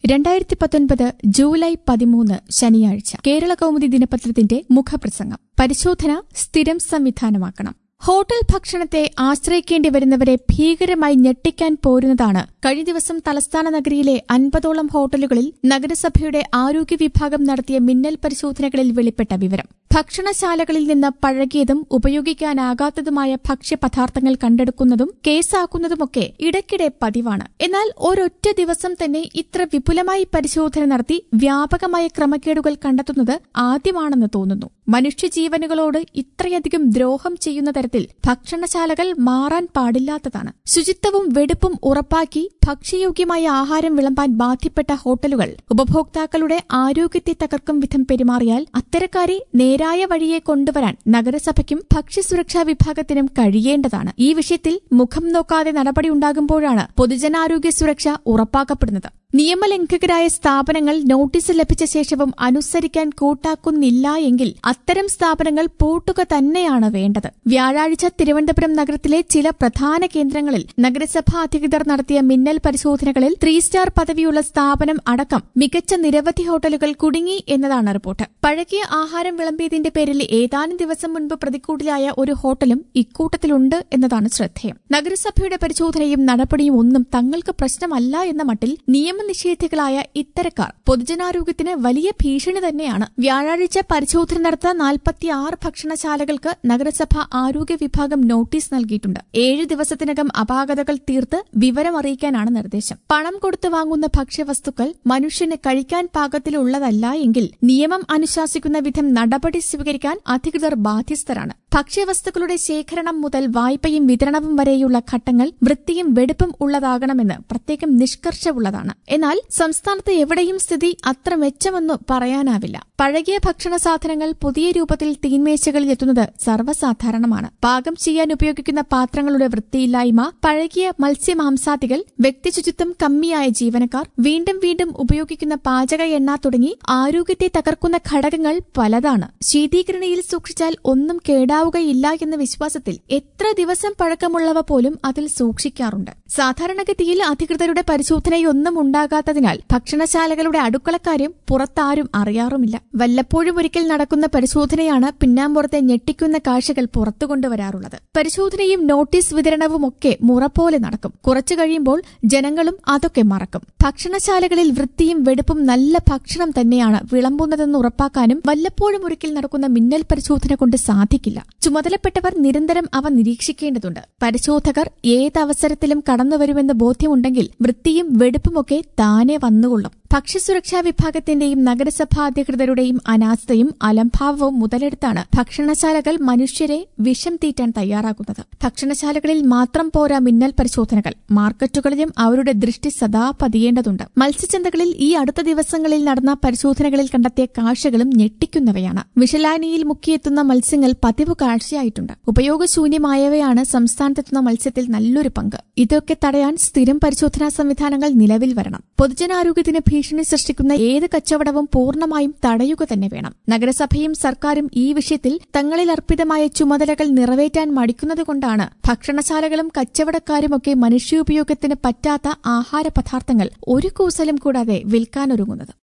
2019 July 13 ശനിയാഴ്ച കേരള കൗമുദി ദിനപത്രത്തിന്റെ മുഖപ്രസംഗം. പരിശോധന സ്ഥിരം സംവിധാനമാക്കണം. ഹോട്ടൽ ഭക്ഷണത്തെ ആശ്രയിക്കേണ്ടി വരുന്നവരെ ഭീകരമായി ഞെട്ടിക്കാൻ പോരുന്നതാണ് കഴിഞ്ഞ ദിവസം തലസ്ഥാന നഗരിയിലെ 50ഓളം ഹോട്ടലുകളിൽ നഗരസഭയുടെ ആരോഗ്യ വിഭാഗം നടത്തിയ മിന്നൽ പരിശോധനകളിൽ വെളിപ്പെട്ട വിവരം. ഭക്ഷണശാലകളിൽ നിന്ന് പഴകിയതും ഉപയോഗിക്കാനാകാത്തതുമായ ഭക്ഷ്യപദാർത്ഥങ്ങൾ കണ്ടെടുക്കുന്നതും കേസാക്കുന്നതുമൊക്കെ ഇടയ്ക്കിടെ പതിവാണ്. എന്നാൽ ഒരൊറ്റ ദിവസം തന്നെ ഇത്ര വിപുലമായി പരിശോധന നടത്തി വ്യാപകമായ ക്രമക്കേടുകൾ കണ്ടെത്തുന്നത് ആദ്യമാണെന്ന് തോന്നുന്നു. മനുഷ്യജീവനുകളോട് ഇത്രയധികം ദ്രോഹം ചെയ്യുന്ന തരത്തിൽ ഭക്ഷണശാലകൾ മാറാൻ പാടില്ലാത്തതാണ്. ശുചിത്വവും വെടിപ്പും ഉറപ്പാക്കി ഭക്ഷ്യയോഗ്യമായ ആഹാരം വിളമ്പാൻ ബാധ്യപ്പെട്ട ഹോട്ടലുകൾ ഉപഭോക്താക്കളുടെ ആരോഗ്യത്തെ തകർക്കും വിധം പെരുമാറിയാൽ അത്തരക്കാരെ നേരായ വഴിയെ കൊണ്ടുവരാൻ നഗരസഭയ്ക്കും ഭക്ഷ്യസുരക്ഷാ വിഭാഗത്തിനും കഴിയേണ്ടതാണ്. ഈ വിഷയത്തിൽ മുഖം നോക്കാതെ നടപടിയുണ്ടാകുമ്പോഴാണ് പൊതുജനാരോഗ്യ സുരക്ഷ ഉറപ്പാക്കപ്പെടുന്നത്. നിയമലംഘകരായ സ്ഥാപനങ്ങൾ നോട്ടീസ് ലഭിച്ച ശേഷവും അനുസരിക്കാൻ കൂട്ടാക്കുന്നില്ല എങ്കിൽ അത്തരം സ്ഥാപനങ്ങൾ പൂട്ടുക തന്നെയാണ് വേണ്ടത്. വ്യാഴാഴ്ച തിരുവനന്തപുരം നഗരത്തിലെ ചില പ്രധാന കേന്ദ്രങ്ങളിൽ നഗരസഭാ അധികൃതർ നടത്തിയ മിന്നൽ പരിശോധനകളിൽ 3 സ്റ്റാർ പദവിയുള്ള സ്ഥാപനം അടക്കം മികച്ച നിരവധി ഹോട്ടലുകൾ കുടുങ്ങി എന്നതാണ് റിപ്പോർട്ട്. പഴകിയ ആഹാരം വിളമ്പിയതിന്റെ പേരിൽ ഏതാനും ദിവസം മുൻപ് പ്രതിക്കൂട്ടിലായ ഒരു ഹോട്ടലും ഇക്കൂട്ടത്തിലുണ്ട് എന്നതാണ് ശ്രദ്ധേയം. നഗരസഭയുടെ പരിശോധനയും നടപടിയും ഒന്നും തങ്ങൾക്ക് പ്രശ്നമല്ല എന്ന മട്ടിൽ നിയമനിഷേധികളായ ഇത്തരക്കാർ പൊതുജനാരോഗ്യത്തിന് വലിയ ഭീഷണി തന്നെയാണ്. വ്യാഴാഴ്ച പരിശോധന നടത്ത 46 ഭക്ഷണശാലകൾക്ക് നഗരസഭ ആരോഗ്യ വിഭാഗം നോട്ടീസ് നൽകിയിട്ടുണ്ട്. 7 ദിവസത്തിനകം അപാകതകൾ തീർത്ത് വിവരമറിയിക്കാനാണ് നിർദ്ദേശം. പണം കൊടുത്തു വാങ്ങുന്ന ഭക്ഷ്യവസ്തുക്കൾ മനുഷ്യന് കഴിക്കാൻ പാകത്തിലുള്ളതല്ല എങ്കിൽ നിയമം അനുശാസിക്കുന്ന വിധം നടപടി സ്വീകരിക്കാൻ അധികൃതർ ബാധ്യസ്ഥരാണ്. ഭക്ഷ്യവസ്തുക്കളുടെ ശേഖരണം മുതൽ വായ്പയും വിതരണവും വരെയുള്ള ഘട്ടങ്ങൾ വൃത്തിയും വെടിപ്പും ഉള്ളതാകണമെന്ന് പ്രത്യേകം നിഷ്കർഷമുള്ളതാണ്. എന്നാൽ സംസ്ഥാനത്ത് എവിടെയും സ്ഥിതി അത്ര മെച്ചമെന്നു പറയാനാവില്ല. പഴകിയ ഭക്ഷണ സാധനങ്ങൾ പുതിയ രൂപത്തിൽ തീൻമേശകളിൽ എത്തുന്നത് സർവ്വസാധാരണമാണ്. പാകം ചെയ്യാൻ ഉപയോഗിക്കുന്ന പാത്രങ്ങളുടെ വൃത്തിയില്ലായ്മ, പഴകിയ മത്സ്യമാംസാദികൾ, വ്യക്തിശുചിത്വം കമ്മിയായ ജീവനക്കാർ, വീണ്ടും വീണ്ടും ഉപയോഗിക്കുന്ന പാചക എണ്ണ തുടങ്ങി ആരോഗ്യത്തെ തകർക്കുന്ന ഘടകങ്ങൾ പലതാണ്. ശീതീകരണിയിൽ സൂക്ഷിച്ചാൽ ഒന്നും കേടാവുകയില്ല എന്ന വിശ്വാസത്തിൽ എത്ര ദിവസം പഴക്കമുള്ളവ പോലും അതിൽ സൂക്ഷിക്കാറുണ്ട്. സാധാരണഗതിയിൽ അധികൃതരുടെ പരിശോധനയൊന്നും ഉണ്ടാകാത്തതിനാൽ ഭക്ഷണശാലകളുടെ അടുക്കളക്കാര്യം പുറത്താരും അറിയാറുമില്ല. വല്ലപ്പോഴും ഒരിക്കൽ നടക്കുന്ന പരിശോധനയാണ് പിന്നാമ്പുറത്തെ ഞെട്ടിക്കുന്ന കാഴ്ചകൾ പുറത്തുകൊണ്ടുവരാറുള്ളത്. പരിശോധനയും നോട്ടീസ് വിതരണവുമൊക്കെ മുറപോലെ നടക്കും. കുറച്ചു കഴിയുമ്പോൾ ജനങ്ങളും അതൊക്കെ മറക്കും. ഭക്ഷണശാലകളിൽ വൃത്തിയും വെടിപ്പും നല്ല ഭക്ഷണം തന്നെയാണ് വിളമ്പുന്നതെന്ന് ഉറപ്പാക്കാനും വല്ലപ്പോഴും ഒരിക്കൽ നടക്കുന്ന മിന്നൽ പരിശോധന കൊണ്ട് സാധിക്കില്ല. ചുമതലപ്പെട്ടവർ നിരന്തരം അവ നിരീക്ഷിക്കേണ്ടതുണ്ട്. പരിശോധകർ ഏതവസരത്തിലും കടന്നുവരുമെന്ന് ബോധ്യമുണ്ടെങ്കിൽ വൃത്തിയും വെടിപ്പുമൊക്കെ താനെ വന്നുകൊള്ളും. ഭക്ഷ്യസുരക്ഷാ വിഭാഗത്തിന്റെയും നഗരസഭാ അധികൃതരുടെയും അനാസ്ഥയും അലംഭാവവും മുതലെടുത്താണ് ഭക്ഷണശാലകൾ മനുഷ്യരെ വിഷം തീറ്റാൻ തയ്യാറാകുന്നത്. ഭക്ഷണശാലകളിൽ മാത്രം പോരാ മിന്നൽ പരിശോധനകൾ, മാർക്കറ്റുകളിലും അവരുടെ ദൃഷ്ടി സദാ പതിയേണ്ടതുണ്ട്. മത്സ്യച്ചന്തകളിൽ ഈ അടുത്ത ദിവസങ്ങളിൽ നടന്ന പരിശോധനകളിൽ കണ്ടെത്തിയ കാഴ്ചകളും ഞെട്ടിക്കുന്നവയാണ്. വിഷലാനിയിൽ മുക്കിയെത്തുന്ന മത്സ്യങ്ങൾ പതിവ് കാഴ്ചയായിട്ടുണ്ട്. ഉപയോഗശൂന്യമായവയാണ് സംസ്ഥാനത്തെത്തുന്ന മത്സ്യത്തിൽ നല്ലൊരു പങ്ക്. ഇതൊക്കെ തടയാൻ സ്ഥിരം പരിശോധനാ സംവിധാനങ്ങൾ നിലവിൽ വരണം. പൊതുജനാരോഗ്യത്തിന് ഭീഷണി സൃഷ്ടിക്കുന്ന ഏത് കച്ചവടവും പൂർണ്ണമായും തടയുക തന്നെ വേണം. നഗരസഭയും സർക്കാരും ഈ വിഷയത്തിൽ തങ്ങളിൽ അർപ്പിതമായ ചുമതലകൾ നിറവേറ്റാൻ മടിക്കുന്നതുകൊണ്ടാണ് ഭക്ഷണശാലകളും കച്ചവടക്കാരുമൊക്കെ മനുഷ്യോപയോഗത്തിന് പറ്റാത്ത ആഹാര പദാർത്ഥങ്ങൾ ഒരു കൂസലും കൂടാതെ വിൽക്കാനൊരുങ്ങുന്നത്.